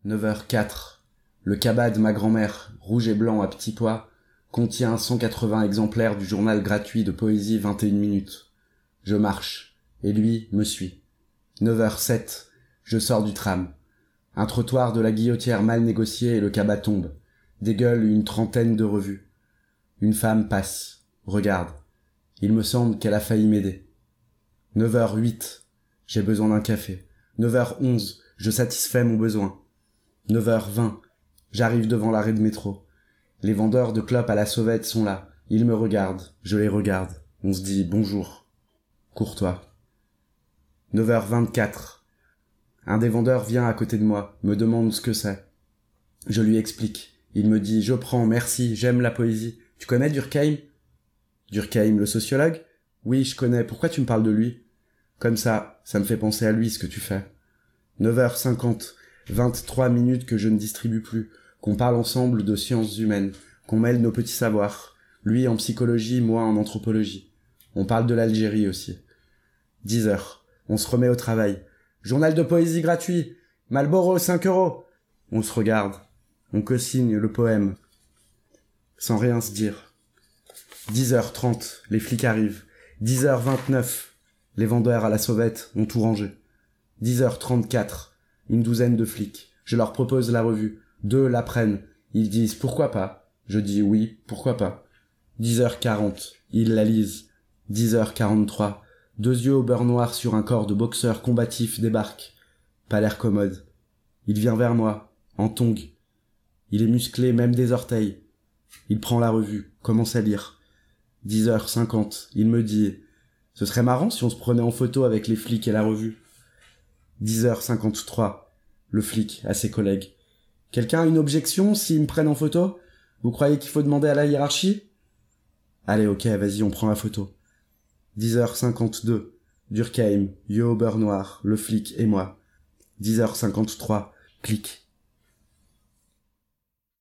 9h04. Le cabas de ma grand-mère, rouge et blanc à petits pois, contient 180 exemplaires du journal gratuit de poésie 21 minutes. Je marche, et lui me suit. 9h07. Je sors du tram. Un trottoir de la Guillotière mal négocié et le cabas tombe. Dégueule une trentaine de revues. Une femme passe, regarde. Il me semble qu'elle a failli m'aider. 9h08. J'ai besoin d'un café. 9h11. Je satisfais mon besoin. 9h20. J'arrive devant l'arrêt de métro. Les vendeurs de clopes à la sauvette sont là. Ils me regardent. Je les regarde. On se dit bonjour. Courtois. 9h24. Un des vendeurs vient à côté de moi, me demande ce que c'est. Je lui explique. Il me dit « Je prends, merci, j'aime la poésie. Tu connais Durkheim ?»« Durkheim, le sociologue ? Oui, je connais. Pourquoi tu me parles de lui ?»« Comme ça me fait penser à lui, ce que tu fais. » 9h50. 23 minutes que je ne distribue plus, qu'on parle ensemble de sciences humaines, qu'on mêle nos petits savoirs. Lui en psychologie, moi en anthropologie. On parle de l'Algérie aussi. 10h. On se remet au travail. Journal de poésie gratuit. Marlboro, 5 €. On se regarde. On co-signe le poème. Sans rien se dire. 10h30. Les flics arrivent. 10h29. Les vendeurs à la sauvette ont tout rangé. 10h34. Une douzaine de flics. Je leur propose la revue. 2 la prennent. Ils disent « Pourquoi pas ?» Je dis « Oui, pourquoi pas ?» 10h40. Ils la lisent. 10h43. 2 yeux au beurre noir sur un corps de boxeur combatif débarquent. Pas l'air commode. Il vient vers moi, en tongs. Il est musclé, même des orteils. Il prend la revue, commence à lire. 10h50. Il me dit « Ce serait marrant si on se prenait en photo avec les flics et la revue. » 10h53. Le flic à ses collègues. « Quelqu'un a une objection s'ils me prennent en photo ? Vous croyez qu'il faut demander à la hiérarchie ? » Allez, ok, vas-y, on prend la photo. 10h52. Durkheim, yeux au beurre noir, le flic et moi. 10h53. Clic.